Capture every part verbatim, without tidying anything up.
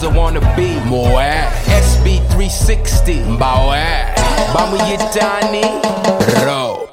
I wanna be. Moe S B three sixty Mbawe Bamu Yitani Ro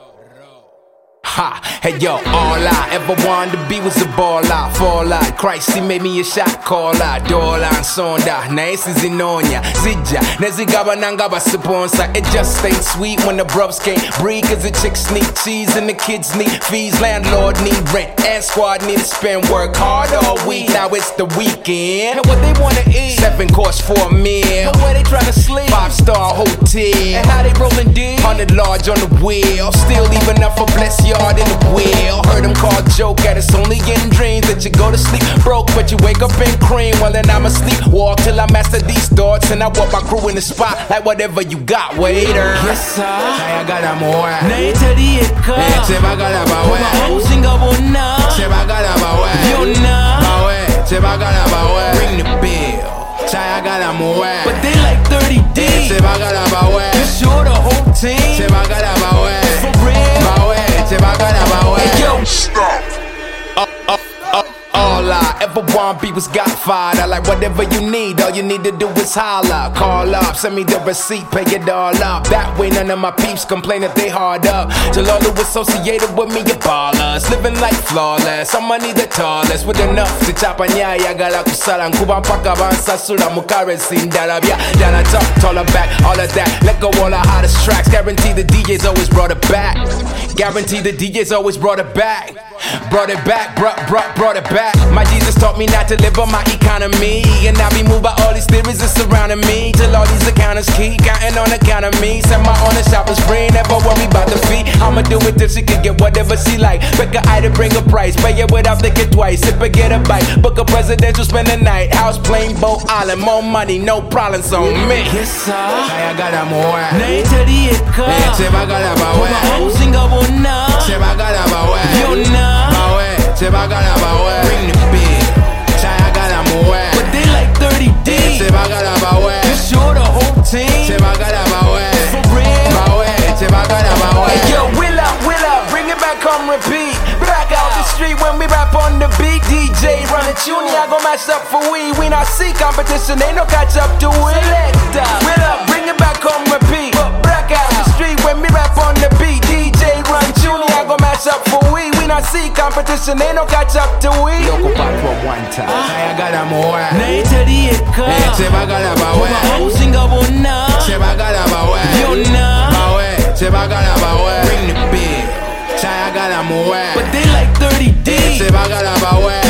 Ha, hey yo, all I ever wanted to be was a baller. Fall out, Christ, he made me a shot caller. Dola and sonda, nice is inonya. Zija, nezigaba nangaba sponsor. It just ain't sweet when the bruvs can't breathe. Cause the chicks need cheese and the kids need fees. Landlord need rent and squad need to spend work hard all week. Now it's the weekend. And what they wanna eat? Seven course for a meal. But where they tryna sleep? Five star hotel. And how they rolling deep? Hundred large on the wheel. Still leaving up for bless y'all in the wheel. Heard them call joke at it's only in dreams that you go to sleep broke, but you wake up in cream. Well then I'ma sleep walk till I master these thoughts, and I walk my crew in the spot like whatever you got, waiter. Yes sir. I got a more. Naitari eka. Cheba got a bawe. Singa bona. Cheba got a bawe. Yona. Bawe. Cheba got a bawe. Ring the bell. Chaya got a more. But they like thirty deep. Cheba got a bawe. You sure the whole team. Cheba got a bawe. For real. Bawe. Cheba got a bawe. Hey yo, stop. Uh, uh, uh, all I ever want be was Godfather. Like whatever you need, all you need to do is holler. Call up, send me the receipt, pay it all up. That way none of my peeps complain that they hard up. Till all who associated with me are ballers, living like flawless. Some money the tallest, with enough to chop a nyaya gala kusala. Nkuba mpaka bansa sula mukare sindalabia. Dana talk, taller back, all of that. Let go all the hottest tracks. Guarantee the D Js always brought it back. Guarantee the D Js always brought it back. Brought it back, brought, brought, brought it back. My Jesus taught me not to live on my economy, and I be moved by all these theories that surrounding me. Till all these accountants keep counting on account of me. Send my own shopping spree, never worry about the fee. I'ma do it till she can get whatever she like. Pick a item, bring a price, pay it without thinking twice. Sip it, get a bite, book a presidential, spend the night. House, plane, boat, island, more money, no problems on me. Yes sir. I got a more. Naitari eka. Cheba got a bawe. Singa bona. Cheba got a bawe. Yona. Cheba got a bawe. Ring the bell. Chaya got a more. But they like thirty deep. Cheba got a bawe. You sure the whole team. Cheba got a bawe. For real. Bawe. Cheba got a bawe. Hey yo, will up, will up, bring it back on repeat. Back out the street when we rap on the beat. D J run a tune, I gon' match up for we. We not see competition, ain't no catch up to it. Selector, will up, bring it back on repeat. Back out the street when we rap on the beat. D J run tune, I gon' match up for we. We not see competition, ain't no catch up to we. Yoko patwa one time. I got a more. Naitari eka. Cheba got a bawe. Singa bona. Cheba got a bawe. Yona. Bawe. Cheba got a bawe. Ring the bell. Chaya got a more. But they like thirty deep. Cheba got a bawe.